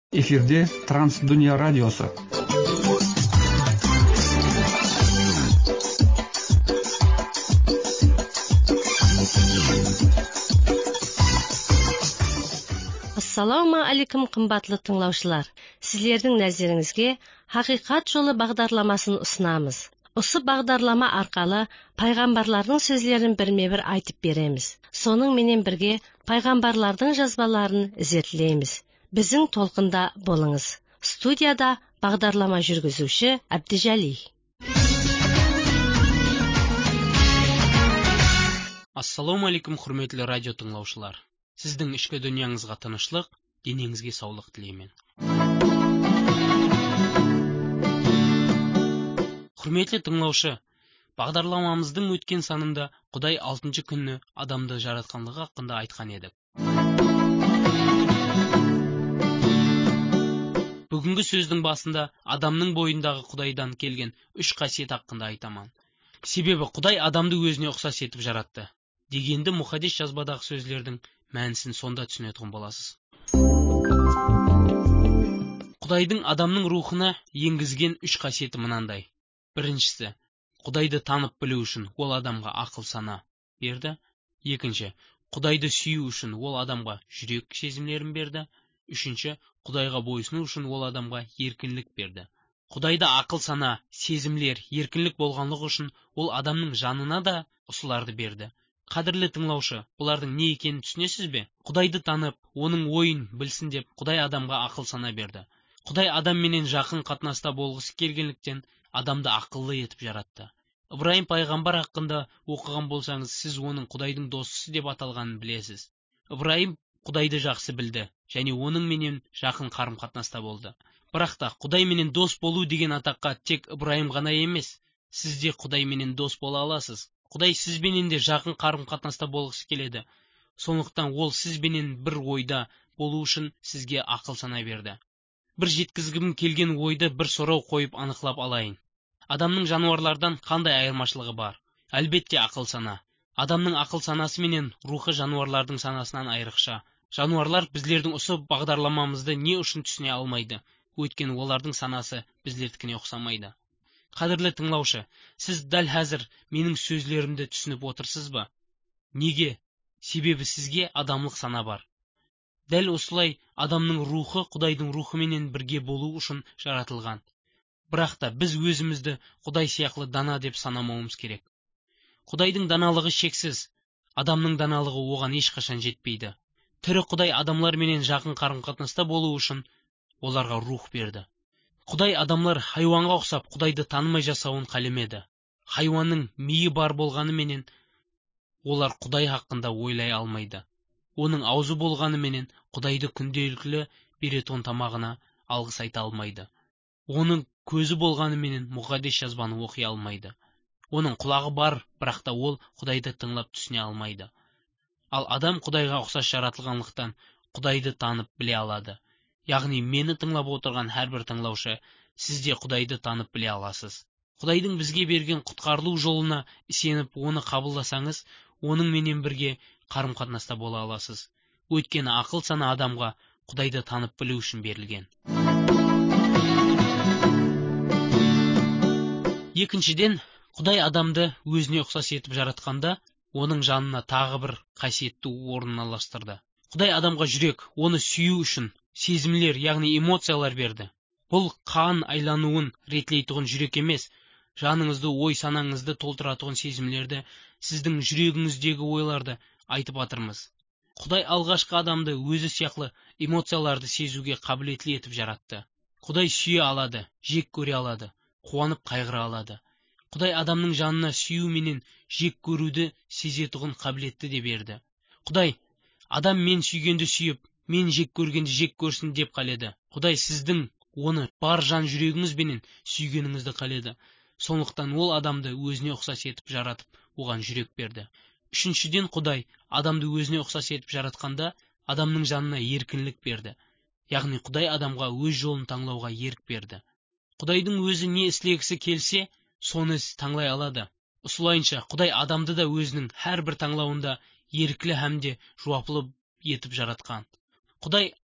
Эфирде Трансдүния радиосы. Ассаламу алейкум қымбатлы тыңлаушылар. Сіздердің назарыңызға Хақиқат жолы бағдарламасын ұсынамыз. Осы бағдарлама арқылы пайғамбарлардың сөздерін бірме-бір айтып береміз. Соның менен бірге пайғамбарлардың жазбаларын ізетілейміз. Біздің толқында болыңыз. Студияда бағдарлама жүргізуші Әбдіжәли. Ассаламу алейкум құрметлі радио тыңлаушылар. Сіздің ішкі дүнияңызға тынышлық, денеңізге саулық тілеймін. Құрметлі тыңлаушы, бағдарламамыздың өткен санында Құдай 6-шы күні адамды жаратқанлығы хақында айтқан едік. Бүгінгі сөздің басында адамның бойындағы Құдайдан келген 3 қасиет хақында айтамын. Себебі Құдай адамды өзіне ұқсас етіп жаратты. Дегенді мұхаддис жазбадағы сөздердің мәнісін сонда түсінетін боласыз. Құдайдың адамның рухына енгізген 3 қасиеті мынандай. Біріншісі, Құдайды танып білу үшін ол адамға ақыл сана берді. Екінші, Құдайды сүю үшін ол адамға жүрек сезімдерін берді. Үшінші, Құдайға бойсыну үшін ол адамға еркінлік берді. Құдайда ақыл сана, сезімлер, еркінлік болғанлығы үшін ол адамның жанына да осыларды берді. Қадірлі тыңлаушы, бұлардың не екенін түсінесіз бе? Құдайды танып, оның ойын білсін деп Құдай адамға ақыл сана берді. Құдай адамменен жақын қатынаста болғысы келгендіктен адамды ақыллы етіп жаратты. Ибраим пайғамбар хақында оқыған болсаңыз, сіз оның Құдайдың досысы деп аталғанын білесіз. Ибраим Құдайды жақсы білді, және оның менен жақын қарым-қатынаста болды. Бірақ та Құдай менен дос болу деген атаққа тек Ибраим ғана емес, сіз де Құдай менен дос бола аласыз. Құдай сізбенен де жақын қарым-қатынаста болғысы келеді. Сондықтан ол сізбенен бір ойда болу үшін сізге ақыл сана берді. Бір жеткізгім келген ойды бір сұрау қойып анықлап алайын. Адамның жануарлардан қандай айырмашылығы бар? Әлбетте ақыл сана. Адамның ақыл санасы менен рухы жануарлардың санасынан айрықша. Жануарлар біздердің осы бағдарламамызды не үшін түсіне алмайды? Өйткені олардың санасы біздердікіне ұқсамайды. Қадірлі тыңлаушы, сіз дәл қазір менің сөздерімді түсініп отырсыз ба? Неге? Себебі сізге адамлық сана бар. Дәл осылай адамның рухы Құдайдың рухыменен бірге болу үшін жаратылған. Бірақ та біз өзімізді Құдай сияқлы дана деп санамауымыз керек. Құдайдың даналығы шексіз, адамның даналығы оған ешқашан жетпейді. Тірі Құдай адамлар менен жақын қарым-қатынаста болу үшін оларға рух берді. Құдай адамлар хайуанға ұқсап Құдайды танымай жасауын қалемеді. Хайуанның миы бар болғаны менен олар Құдай хақында ойлай алмайды. Оның аузы болғаны менен Құдайды күнделікті беретін тамағына алғыс айта алмайды. Оның көзі болғаны менен мұқаддес жазбаны оқи алмайды. Оның құлағы бар, бірақ та ол Құдайды тыңлап түсіне алмайды. Ал адам Құдайға ұқсас жаратылғанлықтан Құдайды танып біле алады. Яғни мені тыңлап отырған әрбір тыңлаушы, сіз де Құдайды танып біле аласыз. Құдайдың бізге берген құтқарылу жолына сеніп, оны қабылдасаңыз, оның менен бірге қарым-қатынаста бола аласыз. Өйткені ақыл сана адамға Құдайды танып білу үшін берілген. Екіншіден, Құдай адамды өзіне ұқсас етіп жаратқанда, оның жанына тағы бір қасиетті орналастырды. Құдай адамға жүрек, оны сүю үшін сезімлер, яғни эмоциялар берді. Бұл қан айлануын ретлейтұғын жүрек емес, жаныңызды, ой-санаңызды толтыратұғын сезімлерді, сіздің жүрегіңіздегі ойларды айтып атырмыз. Құдай алғашқы адамды өзі сияқлы эмоцияларды сезуге қабілетлі етіп жаратты. Құдай сүйе алады, жек көре алады, қуанып қайғыра алады. Құдай адамның жанына сүю менен жек көруді сезетұғын қабілетті де берді. Құдай, адам мен сүйгенді сүйіп, мен жек көргенді жек көрсін деп қаледі. Құдай сіздің оны бар жан жүрегіңізбенен сүйгеніңізді қаледі. Сондықтан ол адамды өзіне ұқсас етіп жаратып, оған жүрек берді. Үшіншіден, Құдай адамды өзіне ұқсас етіп жаратқанда, адамның жанына еркінлік берді. Яғни Құдай адамға өз жолын таңлауға ерік берді. Құдайдың өзі не істегісі келсе, соны таңлай алады. Осылайынша Құдай адамды да өзінің әрбір таңлауында еркілі һәмде жауаплы етіп жаратқан. Құдай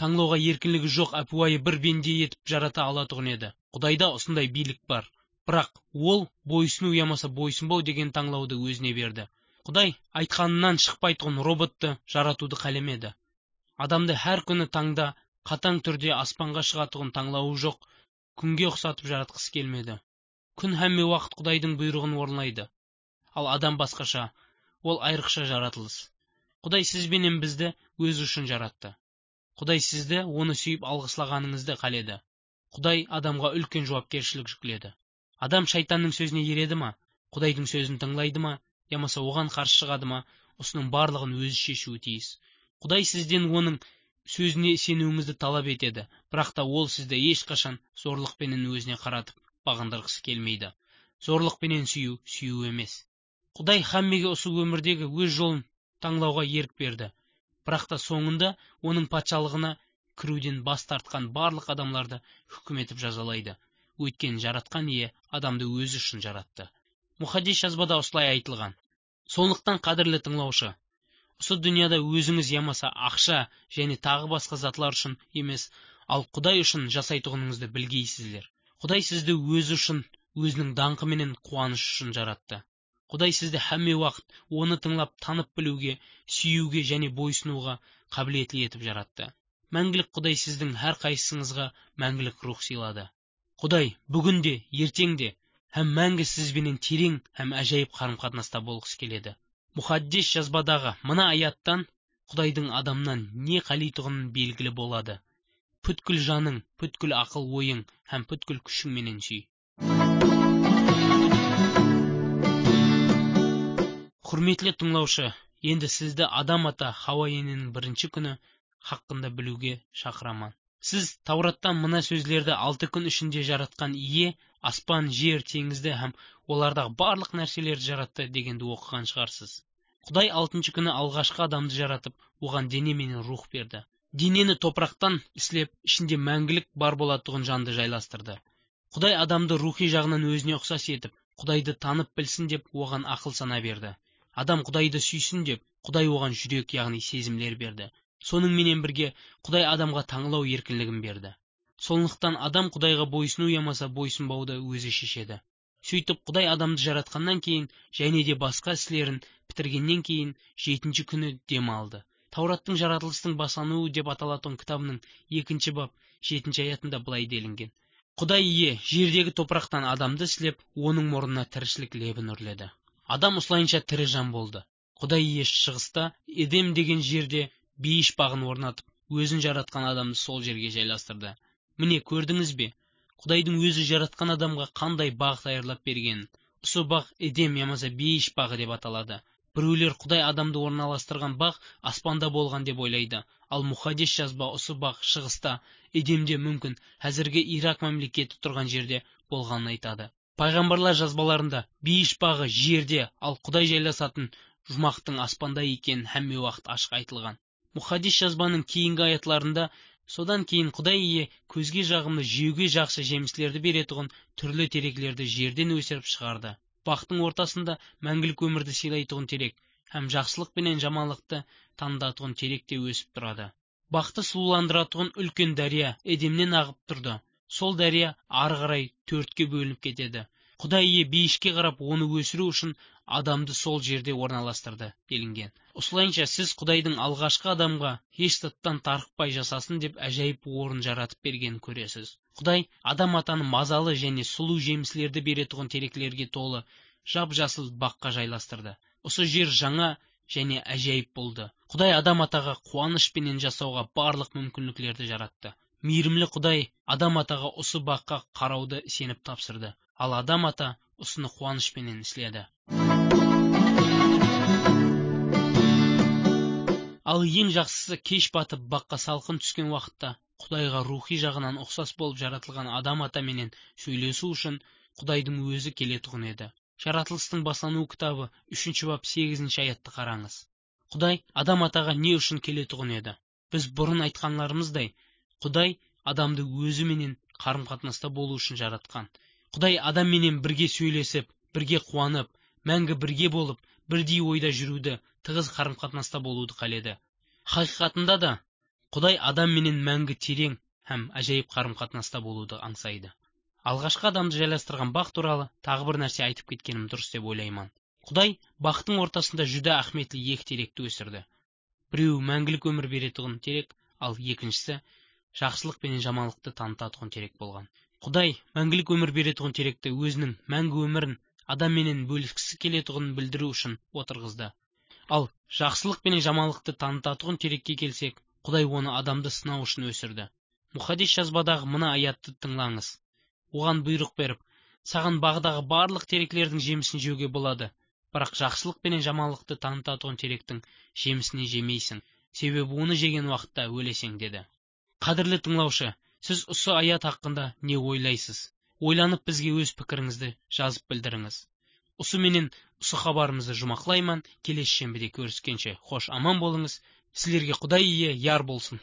таңлауға еркінлігі жоқ әпуайы бір бенде етіп жарата алатұғын еді. Құдайда осындай билік бар. Бірақ ол бойсыну ямаса бойсынбау деген таңлауды өзіне берді. Құдай айтқанынан шықпайтұғын роботты жаратуды қалемеді. Адамды әр күні таңда қатаң түрде аспанға шығатұғын таңлауы жоқ, күнге ұқсатып жаратқысы келмеді. Күн әмме уақыт Құдайдың бұйрығын орындайды. Ал адам басқаша, ол айрықша жаратылыс. Құдай сізбенен бізді өзі үшін жаратты. Құдай сізді оны сүйіп алғыслағаныңызды қаледі. Құдай адамға үлкен жауапкершілік жүктеді. Адам шайтанның сөзіне ереді ма, Құдайдың сөзін тыңлайды ма, ямаса оған қарсы шығады ма, осының барлығын өзі шешуі тиіс. Құдай сізден оның сөзіне сенуіңізді талап етеді, бірақ та ол сізді ешқашан зорлықпенен өзіне қаратып бағындырғысы келмейді. Зорлықпенен сүю емес. Құдай Хаммеге осы өмірдегі өз жолын таңлауға ерік берді. Бірақ та соңында оның патшалығына кіруден бас тартқан барлық адамларды хүкім етіп жазалайды. Өйткені жаратқан ие адамды өзі үшін жаратты. Мұхаддис жазбада осылай айтылған. Сондықтан қадірлі тыңлаушы, осы дүнияда өзіңіз ямаса ақша және тағы басқа затлар үшін емес, ал Құдай үшін жасайтұғыныңызды білгейсіздер. Құдай сізді өзі үшін, өзінің даңқы менен қуаныш үшін жаратты. Құдай сізді әмме уақыт оны тыңлап танып білуге, сүюге және бойсынуға қабілетлі етіп жаратты. Мәңгілік Құдай сіздің әр қайсыңызға мәңгілік рух сыйлады. Құдай бүгінде, ертеңде һәм мәңгі сізбенен терең һәм әжайып қарым-қатынаста болғысы келеді. Мұхаддис жазбадағы мына аяттан Құдайдың адамнан не қалитұғының белгілі болады. Бүткіл жаның, бүткіл ақыл ойың һәм бүткіл күшіңменен сүй. Құрметлі тыңлаушы, енді сізді адам ата Хауа ененің бірінші күні хақында білуге шақырамын. Сіз Таураттан мына сөздерді 6 күн ішінде жаратқан ие, аспан, жер, теңізді һәм олардағы барлық нәрселерді жаратты дегенді оқыған шығарсыз. Құдай 6-шы күні алғашқы адамды жаратып, оған дене мен рух берді. Денені топырақтан істеп, ішінде мәңгілік бар болатұғын жанды жайластырды. Құдай адамды рухи жағынан өзіне ұқсас етіп, Құдайды танып білсін деп, оған ақыл сана берді. Адам Құдайды сүйсін деп, Құдай оған жүрек, яғни сезімлер берді. Соның менен бірге Құдай адамға таңлау еркінлігін берді. Сондықтан адам Құдайға бойсыну ямаса бойсынбауды өзі шешеді. Сөйтіп Құдай адамды жаратқаннан кейін және де басқа істерін бітіргеннен кейін 7-ші күні дем алды. Таураттың жаратылыстың басануы деп аталатын кітабының 2-ші бап 7-ші аятында былай делінген. Құдай ие жердегі топырақтан адамды сілеп, оның мұрнына тіршілік лебін үрледі. Адам осылайынша тірі жан болды. Құдай ие шығыста Едем деген жерде бейіш бағын орнатып, өзін жаратқан адамды сол жерге жайластырды. Міне көрдіңіз бе? Құдайдың өзі жаратқан адамға қандай бақ даярлап бергенін. Осы бақ Едем ямаса бейіш бағы деп аталады. Біреулер Құдай адамды орналастырған бақ аспанда болған деп ойлайды. Ал Мұхаддис жазба осы бақ шығыста, Едемде мүмкін әзірге Ирак мемлекеті тұрған жерде болғанын айтады. Пайғамбарлар жазбаларында бейіш бағы жерде, ал Құдай жайласатын жұмақтың аспанда екенін әмме уақыт ашық айтылған. Мұхаддис жазбаның кейінгі аятларында содан кейін Құдай ие көзге жағымды жеуге жақсы жеміслерді беретұғын түрлі теректерді жерден өсіріп шығарды. Бақтың ортасында мәңгілік өмірді сыйлайтұғын терек һәм жақсылық пенен жаманлықты таңдатұғын терек те өсіп тұрады. Бақты сұлуландыратұғын үлкен дария Едемнен ағып тұрды. Сол дария ары қарай 4-ке бөлініп кетеді. Құдай ие бейішке қарап оны өсіру үшін адамды сол жерде орналастырды делінген. Осылайынша сіз Құдайдың алғашқы адамға еш заттан тарықпай жасасын деп әжайып орын жаратып бергенін көресіз. Құдай адам атаны мазалы және сұлу жеміслерді беретұғын тереклерге толы жап-жасыл баққа жайластырды. Осы жер жаңа және әжайып болды. Құдай адам атаға қуанышпенен жасауға барлық мүмкіндіктерді жаратты. Мейірімлі Құдай адам атаға осы баққа қарауды сеніп тапсырды. Ал адам ата осыны қуанышпенен істеді. Ал ең жақсысы кеш батып баққа салқын түскен уақытта Құдайға рухи жағынан ұқсас болып жаратылған адам ата менен сөйлесу үшін Құдайдың өзі келетұғын еді. Жаратылыстың басану кітабы 3-ші бап 8-ші аятты қараңыз. Құдай адам атаға не үшін келетұғын еді? Біз бұрын айтқанларымыздай, Құдай адамды өзі менен қарым-қатынаста болу үшін жаратқан. Құдай адам менен бірге сөйлесіп, бірге қуанып, мәңгі бірге болып, бірдей ойда жүруді, тығыз қарым-қатынаста болуды қаледі. Хақиқатында да Құдай адам менен мәңгі терең һәм ажайып қарым-қатынаста болуды аңсайды. Алғашқы адамды жайластырған бақ туралы тағы бір нәрсе айтып кеткенім дұрыс деп ойлаймын. Құдай бақтың ортасында жүдә ахметлі екі теректі өсірді. Біреуі мәңгілік өмір беретұғын терек, ал екіншісі жақсылық пен жамандықты танытатұғын терек болған. Құдай мәңгілік өмір беретұғын теректі өзінің мәңгі өмірін адам менен бөліскісі келетұғын білдіру үшін отырғызды. Ал жақсылық пен жамандықты танытатұғын терекке келсек, Құдай оны адамды сынау үшін өсірді. Мұхаддис жазбадағы мына аятты тыңлаңыз. Оған бұйрық беріп, саған бағдағы барлық теректердің жемісін жеуге болады, бірақ жақсылық пен жамандықты танытатұғын теректің жемісіне жемейсің, себебі оны жеген уақытта өлесің деді. Қадірлі тыңлаушы, сіз осы аят хақында не ойлайсыз? Ойланып бізге өз пікіріңізді жазып білдіріңіз. Осы менен осы хабарымызды жұмақлайман, келесі шенбіде көріскенше хош аман болыңыз. Сілерге Құдай ие яр болсын.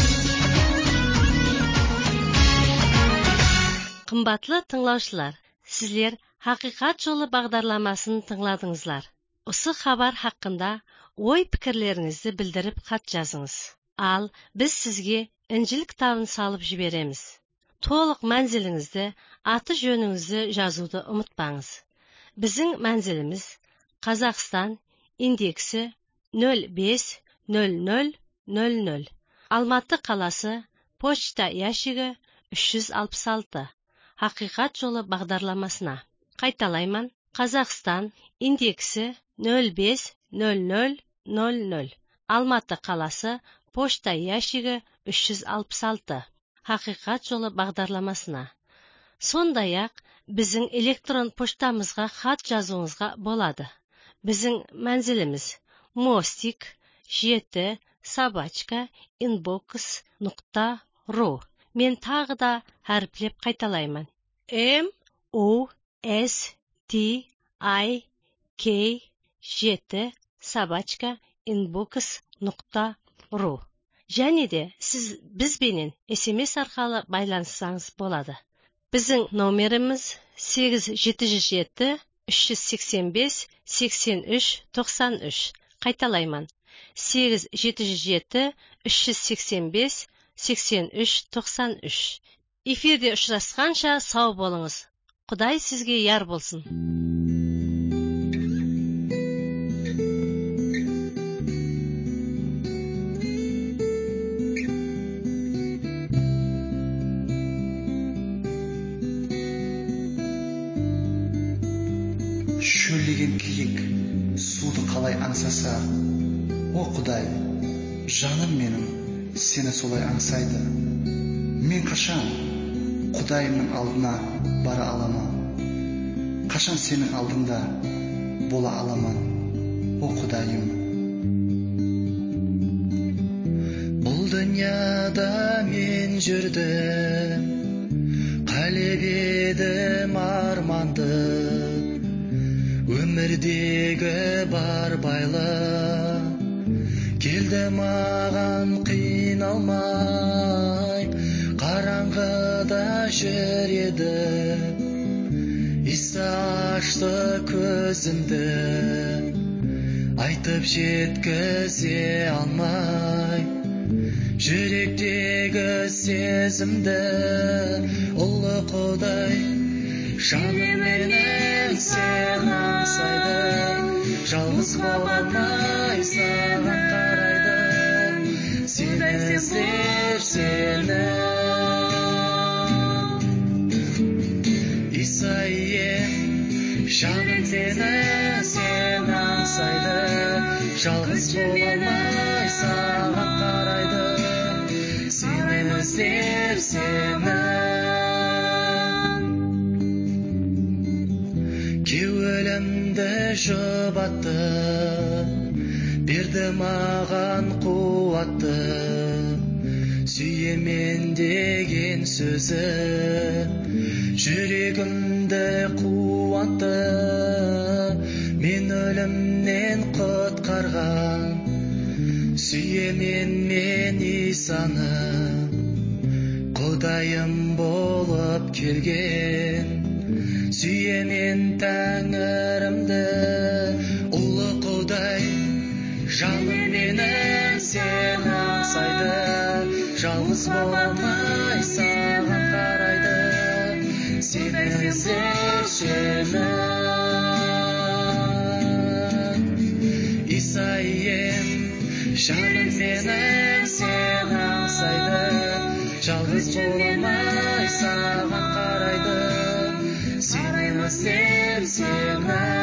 Қымбатлы тыңлаушылар, сіздер Хақиқат жолы бағдарламасын тыңладыңызлар. Осы хабар хақында ой пікірлеріңізді білдіріп хат жазыңыз. Ал біз сізге Інжіл кітабын салып жібереміз. Толық мәнзіліңізді, аты жөніңізді жазуды ұмытпаңыз. Біздің мәнзіліміз Қазақстан, индексі 050000, Алматы қаласы, почта ящигі 366. Хақиқат жолы бағдарламасына. Қайталайман, Қазақстан, индексі 050000, Алматы қаласы, почта ящигі 366. Хақиқат жолы бағдарламасына. Сондай-ақ біздің электрон поштамызға хат жазуыңызға болады. Біздің мәнзіліміз Мостик 7@inbox.ru. Мен тағы да әріплеп қайталаймын. MOSTIK 7@inbox.ru. Және де сіз бізбенен SMS арқылы байланыссаңыз болады. Біздің номеріміз 877 385 83 93. Қайталайман. 877 385 83 93. Эфирде ұшырасқанша сау болыңыз. Құдай сізге яр болсын. Шөлдеген киік суды қалай аңсаса, о Құдай, жаным менің сені солай аңсайды. Мен қашан Құдайымның алдына бара аламын? Қашан сенің алдыңда бола аламын, о Құдайым? Бұл дүнияда мен жүрдім, қалеп едім арманды, өмірдегі бар байлы келді маған қиналмай, қараңғыда жүр еді, Иса ашты көзімді, айтып жеткізе алмай, жүректегі сезімді, ұлы Құдай, жаным менің сені аңсайды, жалғыз бола алмай саған қарайды, сені іздер сені. Исаием, жаным менің сені аңсайды, жалғыз бола алмай саған қарайды, сені іздер сені. Өлімді жұбатты, берді маған қуатты, сүйемен деген сөзі, жүрегімді қуатты, мен өлімнен құтқарған, сүйемен мен Исаны, Құдайым болып келген, сүйемен Тәңірімді, Құдай, жаным менің сені аңсайды, жалғыз бола алмай саған қарайды, сені іздеушімін. Исайым, жаным менің сені аңсайды, жалғыз бола алмай саған қарайды, сені іздеп сені